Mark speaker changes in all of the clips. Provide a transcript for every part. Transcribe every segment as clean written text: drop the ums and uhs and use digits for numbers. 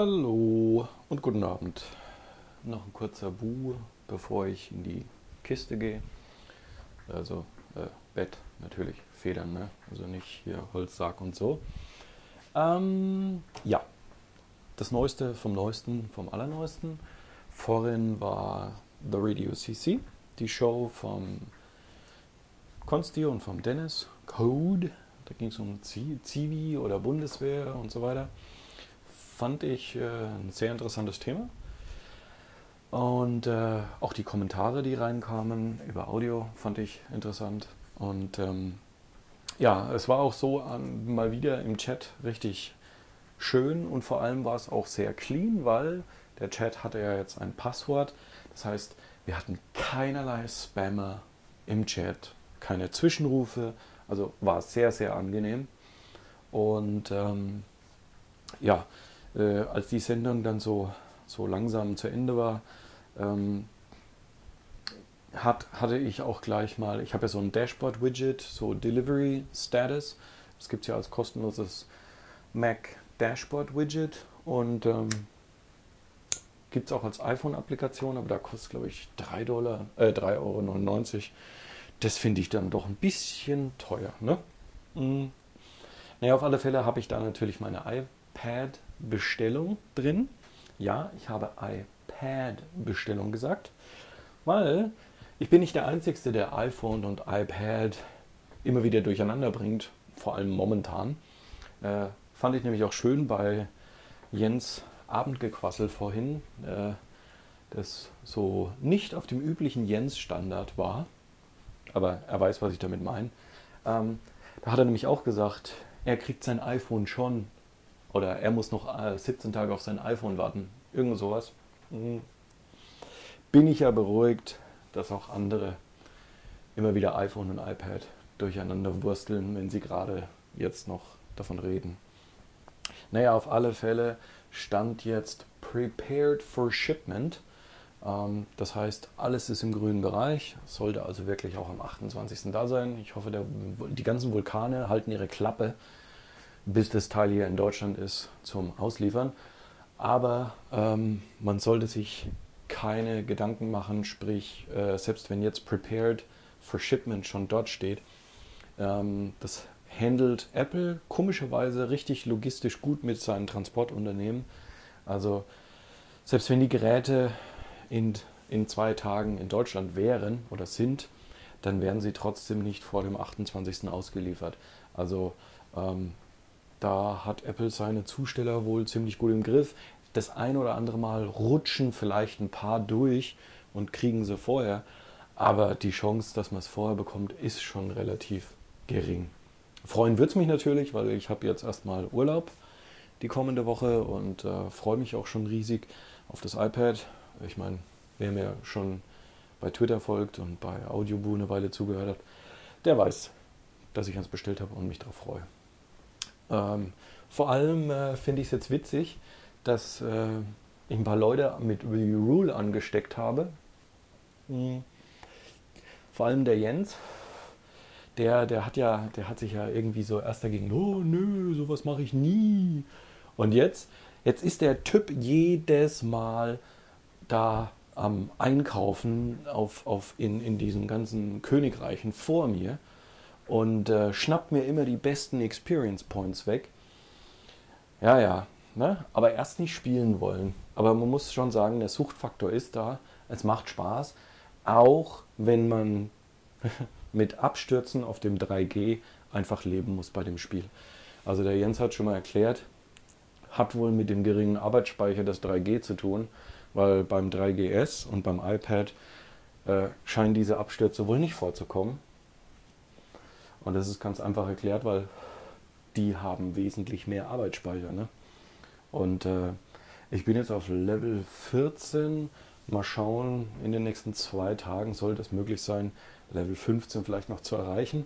Speaker 1: Hallo und guten Abend. Noch ein kurzer Buh, bevor ich in die Kiste gehe. Also Bett natürlich, Federn, ne? Also nicht hier Holzsack und so. Ja, das Neueste vom Neuesten, vom Allerneuesten. Vorhin war The Radio CC, die Show vom Konsti und vom Dennis, Code. Da ging es um Zivi oder Bundeswehr und so weiter. Fand ich ein sehr interessantes Thema. Und auch die Kommentare, die reinkamen über Audio, fand ich interessant. Und ja, es war auch so mal wieder im Chat richtig schön und vor allem war es auch sehr clean, weil der Chat hatte ja jetzt ein Passwort. Das heißt, wir hatten keinerlei Spammer im Chat, keine Zwischenrufe. Also war es sehr, sehr angenehm. Und ja, als die Sendung dann so langsam zu Ende war, hatte ich auch gleich mal, ich habe ja so ein Dashboard-Widget, so Delivery Status. Das gibt es ja als kostenloses Mac Dashboard-Widget und gibt es auch als iPhone-Applikation, aber da kostet, glaube ich, €3,99. Das finde ich dann doch ein bisschen teuer, ne? Naja, auf alle Fälle habe ich da natürlich meine iPad-Bestellung drin. Ja, ich habe iPad-Bestellung gesagt, weil ich bin nicht der Einzige, der iPhone und iPad immer wieder durcheinander bringt, vor allem momentan. Fand ich nämlich auch schön bei Jens Abendgequassel vorhin, das so nicht auf dem üblichen Jens-Standard war, aber er weiß, was ich damit meine. Da hat er nämlich auch gesagt, er kriegt sein iPhone schon oder er muss noch 17 Tage auf sein iPhone warten. Irgend sowas. Bin ich ja beruhigt, dass auch andere immer wieder iPhone und iPad durcheinander wursteln, wenn sie gerade jetzt noch davon reden. Naja, auf alle Fälle stand jetzt Prepared for Shipment. Das heißt, alles ist im grünen Bereich, sollte also wirklich auch am 28. da sein. Ich hoffe, die ganzen Vulkane halten ihre Klappe, bis das Teil hier in Deutschland ist zum Ausliefern. Aber man sollte sich keine Gedanken machen, sprich, selbst wenn jetzt Prepared for Shipment schon dort steht, das handelt Apple komischerweise richtig logistisch gut mit seinen Transportunternehmen. Also selbst wenn die Geräte in 2 Tagen in Deutschland wären oder sind, dann werden sie trotzdem nicht vor dem 28. ausgeliefert. Also da hat Apple seine Zusteller wohl ziemlich gut im Griff. Das ein oder andere Mal rutschen vielleicht ein paar durch und kriegen sie vorher. Aber die Chance, dass man es vorher bekommt, ist schon relativ gering. Freuen wird es mich natürlich, weil ich habe jetzt erstmal Urlaub die kommende Woche und freue mich auch schon riesig auf das iPad. Ich meine, wer mir schon bei Twitter folgt und bei Audioboo eine Weile zugehört hat, der weiß, dass ich eins bestellt habe und mich darauf freue. Vor allem finde ich es jetzt witzig, dass ich ein paar Leute mit Rule angesteckt habe. Vor allem der Jens, der hat sich ja irgendwie so erst dagegen, oh nö, sowas mache ich nie. Und jetzt ist der Typ jedes Mal da am Einkaufen in diesen ganzen Königreichen vor mir und schnappt mir immer die besten Experience Points weg. Ja, ja, ne? Aber erst nicht spielen wollen. Aber man muss schon sagen, der Suchtfaktor ist da. Es macht Spaß, auch wenn man mit Abstürzen auf dem 3G einfach leben muss bei dem Spiel. Also der Jens hat schon mal erklärt, hat wohl mit dem geringen Arbeitsspeicher des 3G zu tun, weil beim 3GS und beim iPad scheinen diese Abstürze wohl nicht vorzukommen. Und das ist ganz einfach erklärt, weil die haben wesentlich mehr Arbeitsspeicher. Ne? Und ich bin jetzt auf Level 14. Mal schauen, in den nächsten 2 Tagen sollte es möglich sein, Level 15 vielleicht noch zu erreichen.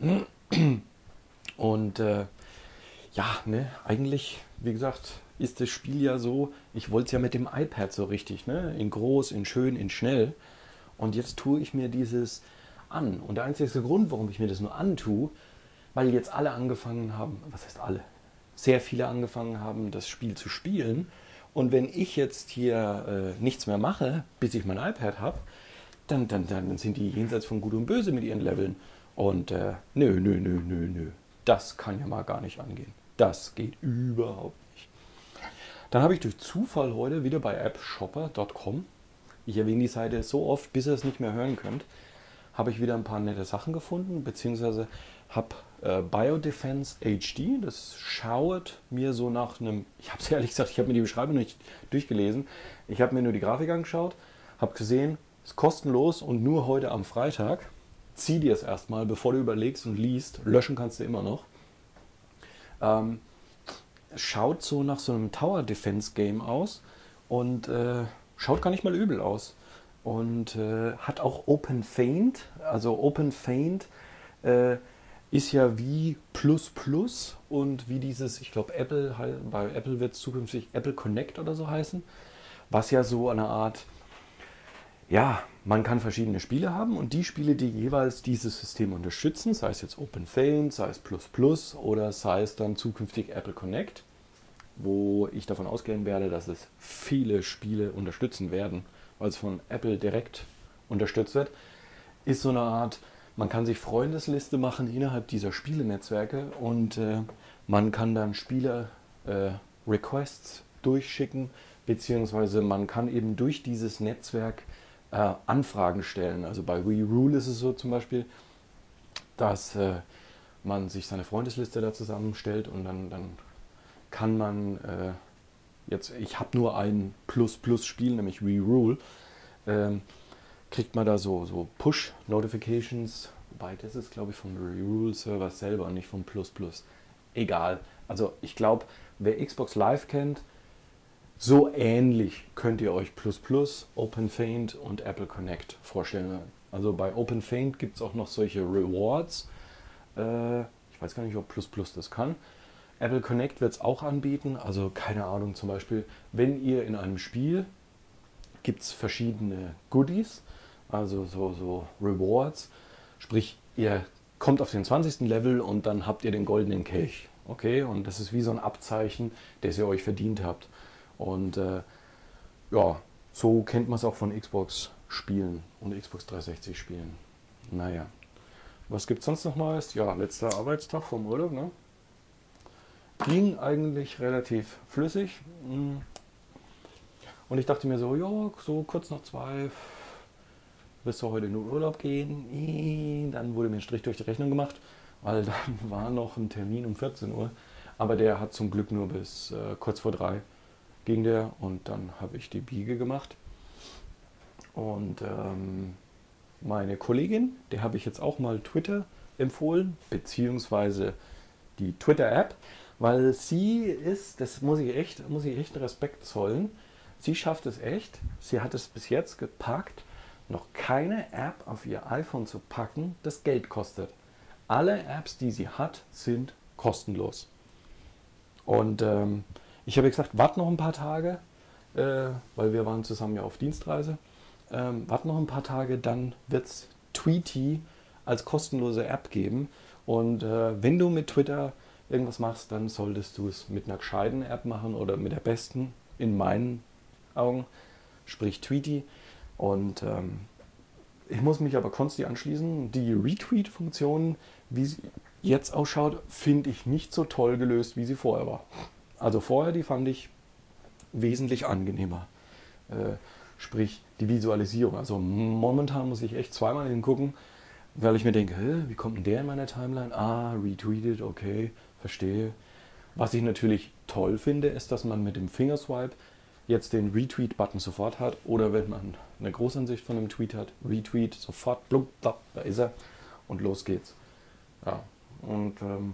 Speaker 1: Und ja, ne, eigentlich, wie gesagt, ist das Spiel ja so, ich wollte es ja mit dem iPad so richtig, ne? In groß, in schön, in schnell. Und jetzt tue ich mir dieses an. Und der einzige Grund, warum ich mir das nur antue, weil jetzt alle angefangen haben, was heißt alle? Sehr viele angefangen haben, das Spiel zu spielen. Und wenn ich jetzt hier nichts mehr mache, bis ich mein iPad habe, dann sind die jenseits von Gut und Böse mit ihren Leveln. Und nö. Das kann ja mal gar nicht angehen. Das geht überhaupt nicht. Dann habe ich durch Zufall heute wieder bei appshopper.com, ich erwähne die Seite so oft, bis ihr es nicht mehr hören könnt, habe ich wieder ein paar nette Sachen gefunden, beziehungsweise habe Biodefense HD, das schaut mir so nach einem, ich habe es ehrlich gesagt, ich habe mir die Beschreibung nicht durchgelesen, ich habe mir nur die Grafik angeschaut, habe gesehen, es ist kostenlos und nur heute am Freitag. Zieh dir es erstmal, bevor du überlegst und liest, löschen kannst du immer noch. Schaut so nach so einem Tower Defense Game aus und schaut gar nicht mal übel aus. Und hat auch Open Faint. Also Open Faint ist ja wie Plus Plus und wie dieses, ich glaube Apple, bei Apple wird es zukünftig Apple Connect oder so heißen, was ja so eine Art, ja, man kann verschiedene Spiele haben und die Spiele, die jeweils dieses System unterstützen, sei es jetzt Open Faint, sei es Plus Plus oder sei es dann zukünftig Apple Connect, wo ich davon ausgehen werde, dass es viele Spiele unterstützen werden, weil es von Apple direkt unterstützt wird, ist so eine Art, man kann sich Freundesliste machen innerhalb dieser Spielenetzwerke und man kann dann Spiele-Requests durchschicken, beziehungsweise man kann eben durch dieses Netzwerk Anfragen stellen. Also bei WeRule ist es so zum Beispiel, dass man sich seine Freundesliste da zusammenstellt und dann kann man jetzt, ich habe nur ein Plus-Plus-Spiel, nämlich WeRule, kriegt man da so Push-Notifications, wobei das ist, glaube ich, vom WeRule-Server selber und nicht vom Plus-Plus. Egal. Also ich glaube, wer Xbox Live kennt, so ähnlich könnt ihr euch Plus Plus, Open Faint und Apple Connect vorstellen. Also bei Open Faint gibt es auch noch solche Rewards. Ich weiß gar nicht, ob Plus Plus das kann. Apple Connect wird es auch anbieten. Also keine Ahnung, zum Beispiel, wenn ihr in einem Spiel, gibt es verschiedene Goodies, also so Rewards. Sprich, ihr kommt auf den 20. Level und dann habt ihr den goldenen Kelch. Okay, und das ist wie so ein Abzeichen, das ihr euch verdient habt. Und ja, so kennt man es auch von Xbox-Spielen und Xbox 360-Spielen. Naja, was gibt es sonst noch Neues? Ja, letzter Arbeitstag vom Urlaub, ne? Ging eigentlich relativ flüssig. Und ich dachte mir so, ja, so kurz nach 2 wirst du heute in den Urlaub gehen. Dann wurde mir ein Strich durch die Rechnung gemacht, weil dann war noch ein Termin um 14 Uhr. Aber der hat zum Glück nur bis kurz vor 3 ging der und dann habe ich die Biege gemacht. Und meine Kollegin, der habe ich jetzt auch mal Twitter empfohlen, beziehungsweise die Twitter-App, weil sie ist, das muss ich echt Respekt zollen, sie schafft es echt, sie hat es bis jetzt gepackt, noch keine App auf ihr iPhone zu packen, das Geld kostet. Alle Apps, die sie hat, sind kostenlos. Und ich habe gesagt, warte noch ein paar Tage, weil wir waren zusammen ja auf Dienstreise. Warte noch ein paar Tage, dann wird es Tweety als kostenlose App geben. Und wenn du mit Twitter irgendwas machst, dann solltest du es mit einer gescheiten App machen oder mit der besten, in meinen Augen, sprich Tweety. Und ich muss mich aber Konsti anschließen. Die Retweet-Funktion, wie sie jetzt ausschaut, finde ich nicht so toll gelöst, wie sie vorher war. Also vorher, die fand ich wesentlich angenehmer. Sprich, die Visualisierung. Also momentan muss ich echt zweimal hingucken, weil ich mir denke, wie kommt denn der in meiner Timeline? Ah, retweetet, okay, verstehe. Was ich natürlich toll finde, ist, dass man mit dem Fingerswipe jetzt den Retweet-Button sofort hat. Oder wenn man eine Großansicht von einem Tweet hat, Retweet, sofort, blub, blub, da ist er und los geht's. Ja, und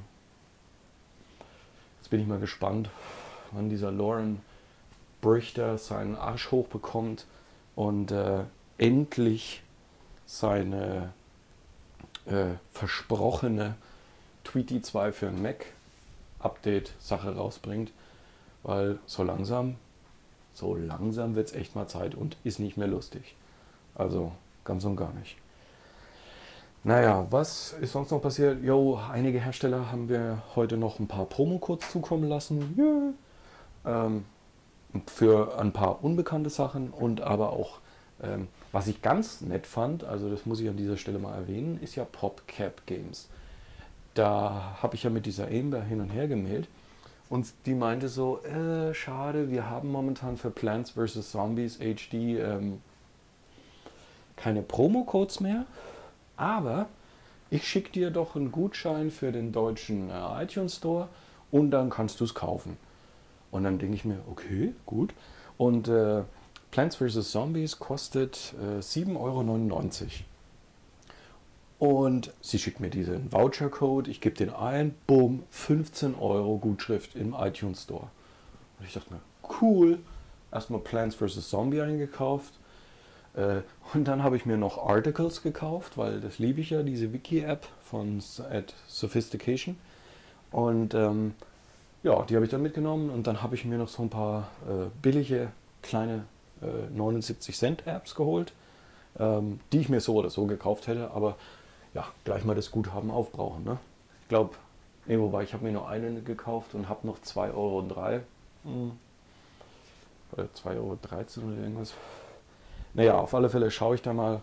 Speaker 1: jetzt bin ich mal gespannt, wann dieser Lauren Brichter seinen Arsch hochbekommt und endlich seine versprochene Tweety 2 für ein Mac Update-Sache rausbringt, weil so langsam wird es echt mal Zeit und ist nicht mehr lustig. Also ganz und gar nicht. Naja, was ist sonst noch passiert? Jo, einige Hersteller haben wir heute noch ein paar Promocodes zukommen lassen. Yeah. für ein paar unbekannte Sachen und aber auch, was ich ganz nett fand, also das muss ich an dieser Stelle mal erwähnen, ist ja PopCap Games. Da habe ich ja mit dieser Amber hin und her gemeldet und die meinte so, schade, wir haben momentan für Plants vs. Zombies HD keine Promo-Codes mehr, aber ich schicke dir doch einen Gutschein für den deutschen iTunes Store und dann kannst du es kaufen. Und dann denke ich mir, okay, gut. Und Plants vs. Zombies kostet 7,99 Euro. Und sie schickt mir diesen Voucher-Code, ich gebe den ein, bumm, 15 Euro Gutschrift im iTunes Store. Und ich dachte mir, cool, erstmal Plants vs. Zombie eingekauft. Und dann habe ich mir noch Articles gekauft, weil das liebe ich ja, diese Wiki-App von Sophistication. Und ja, die habe ich dann mitgenommen und dann habe ich mir noch so ein paar billige, kleine 79 Cent Apps geholt, die ich mir so oder so gekauft hätte, aber ja, gleich mal das Guthaben aufbrauchen. Ne? Ich glaube, wobei ich habe mir nur eine gekauft und habe noch 2,03 Euro oder 2,13 Euro oder irgendwas. Naja, auf alle Fälle schaue ich da mal,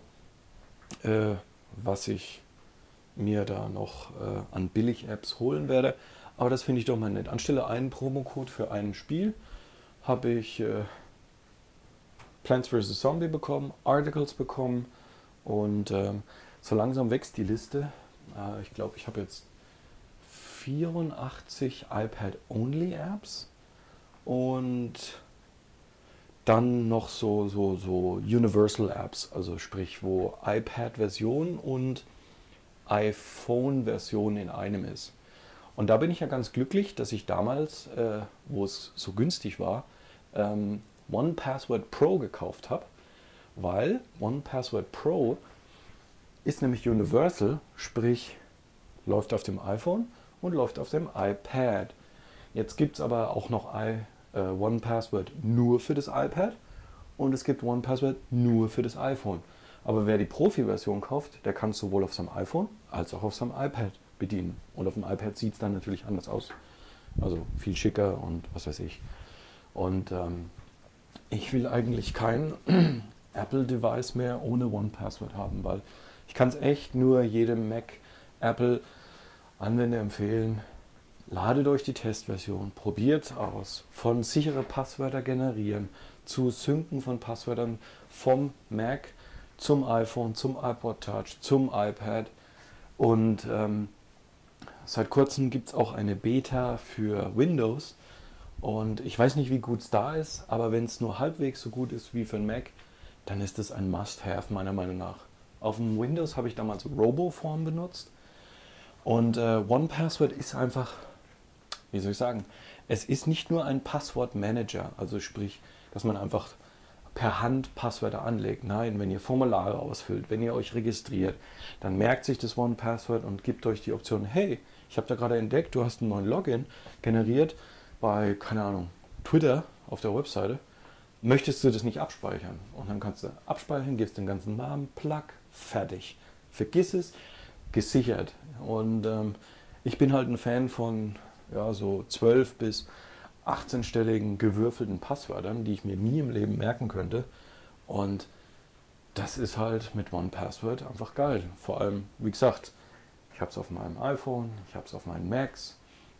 Speaker 1: was ich mir da noch an Billig-Apps holen werde. Aber das finde ich doch mal nett. Anstelle einen Promocode für ein Spiel habe ich Plants vs. Zombie bekommen, Articles bekommen und so langsam wächst die Liste. Ich glaube, ich habe jetzt 84 iPad-Only-Apps und dann noch so Universal-Apps, also sprich, wo iPad-Version und iPhone-Version in einem ist. Und da bin ich ja ganz glücklich, dass ich damals, wo es so günstig war, OnePassword Pro gekauft habe, weil OnePassword Pro ist nämlich Universal, sprich läuft auf dem iPhone und läuft auf dem iPad. Jetzt gibt es aber auch noch OnePassword nur für das iPad und es gibt OnePassword nur für das iPhone. Aber wer die Profi-Version kauft, der kann es sowohl auf seinem iPhone als auch auf seinem iPad bedienen. Und auf dem iPad sieht es dann natürlich anders aus. Also viel schicker und was weiß ich. Und ich will eigentlich kein Apple-Device mehr ohne OnePassword haben, weil ich kann es echt nur jedem Mac Apple-Anwender empfehlen. Ladet euch die Testversion, probiert es aus. Von sichere Passwörter generieren, zu Synken von Passwörtern vom Mac zum iPhone, zum iPod Touch, zum iPad. Und seit kurzem gibt es auch eine Beta für Windows. Und ich weiß nicht, wie gut es da ist, aber wenn es nur halbwegs so gut ist wie für einen Mac, dann ist es ein Must-Have meiner Meinung nach. Auf dem Windows habe ich damals Roboform benutzt. Und OnePassword ist einfach, wie soll ich sagen, es ist nicht nur ein Passwortmanager, also sprich, dass man einfach per Hand Passwörter anlegt. Nein, wenn ihr Formulare ausfüllt, wenn ihr euch registriert, dann merkt sich das OnePassword und gibt euch die Option, hey, ich habe da gerade entdeckt, du hast einen neuen Login generiert bei, keine Ahnung, Twitter auf der Webseite. Möchtest du das nicht abspeichern? Und dann kannst du abspeichern, gibst den ganzen Namen, Plug, fertig. Vergiss es, gesichert. Und ich bin halt ein Fan von so 12 bis 18-stelligen gewürfelten Passwörtern, die ich mir nie im Leben merken könnte. Und das ist halt mit OnePassword einfach geil. Vor allem, wie gesagt, ich habe es auf meinem iPhone, ich habe es auf meinen Macs,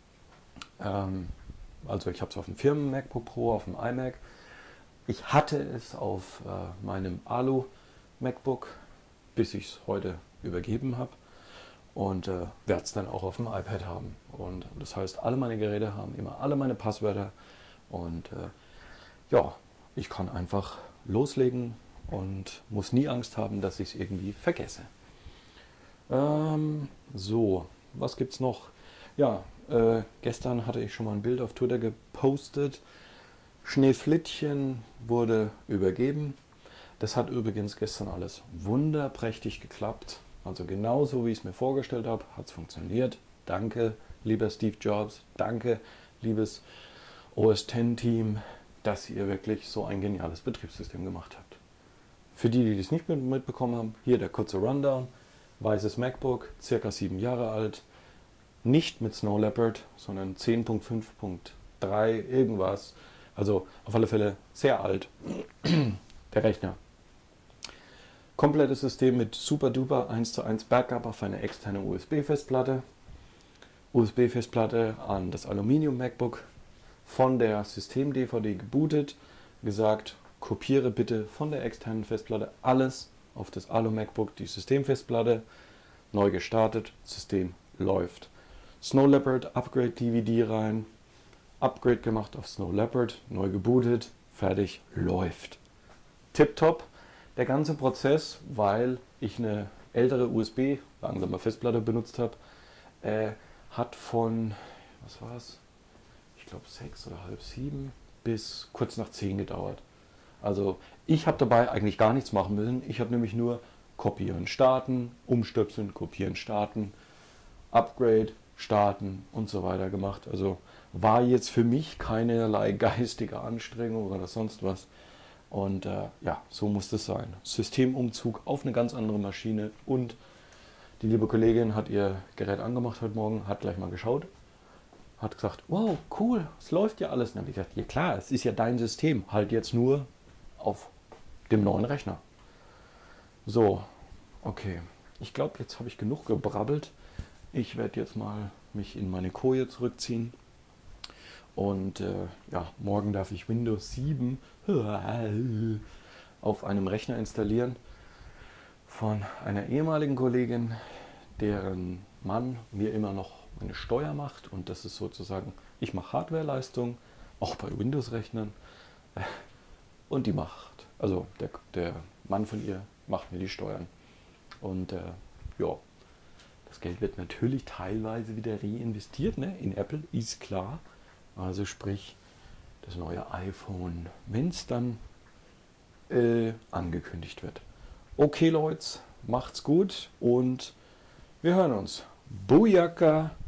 Speaker 1: also ich habe es auf dem Firmen MacBook Pro, auf dem iMac. Ich hatte es auf meinem Alu MacBook, bis ich es heute übergeben habe. Und werde es dann auch auf dem iPad haben. Und das heißt, alle meine Geräte haben immer alle meine Passwörter. Und ich kann einfach loslegen und muss nie Angst haben, dass ich es irgendwie vergesse. Was gibt's noch? Ja, gestern hatte ich schon mal ein Bild auf Twitter gepostet. Schneeflittchen wurde übergeben. Das hat übrigens gestern alles wunderprächtig geklappt. Also genauso wie ich es mir vorgestellt habe, hat es funktioniert. Danke, lieber Steve Jobs. Danke, liebes OS X-Team, dass ihr wirklich so ein geniales Betriebssystem gemacht habt. Für die, die das nicht mitbekommen haben, hier der kurze Rundown. Weißes MacBook, circa 7 Jahre alt. Nicht mit Snow Leopard, sondern 10.5.3 irgendwas Also auf alle Fälle sehr alt, der Rechner. Komplettes System mit super duper 1:1 Backup auf eine externe USB-Festplatte. USB-Festplatte an das Aluminium-MacBook, von der System-DVD gebootet, gesagt, kopiere bitte von der externen Festplatte alles auf das Alu-MacBook, die Systemfestplatte, neu gestartet, System läuft. Snow Leopard Upgrade DVD rein, Upgrade gemacht auf Snow Leopard, neu gebootet, fertig, läuft. Tipptopp. Der ganze Prozess, weil ich eine ältere USB, langsame Festplatte benutzt habe, hat von, was war es? Ich glaube 6 oder halb 7 bis kurz nach 10 gedauert. Also ich habe dabei eigentlich gar nichts machen müssen. Ich habe nämlich nur kopieren, starten, umstöpseln, kopieren, starten, Upgrade, starten und so weiter gemacht. Also war jetzt für mich keinerlei geistige Anstrengung oder sonst was. Und ja, so muss das sein. Systemumzug auf eine ganz andere Maschine und die liebe Kollegin hat ihr Gerät angemacht heute Morgen, hat gleich mal geschaut, hat gesagt, wow, cool, es läuft ja alles. Und dann habe ich gesagt, ja klar, es ist ja dein System, halt jetzt nur auf dem neuen Rechner. So, okay. Ich glaube, jetzt habe ich genug gebrabbelt. Ich werde jetzt mal mich in meine Koje zurückziehen. Und ja, morgen darf ich Windows 7 auf einem Rechner installieren von einer ehemaligen Kollegin, deren Mann mir immer noch meine Steuer macht. Und das ist sozusagen, ich mache Hardwareleistung, auch bei Windows-Rechnern. Und die macht, also der Mann von ihr macht mir die Steuern. Und ja, das Geld wird natürlich teilweise wieder reinvestiert, ne? In Apple, ist klar. Also sprich, das neue iPhone, wenn es dann angekündigt wird. Okay, Leute, macht's gut und wir hören uns. Booyaka!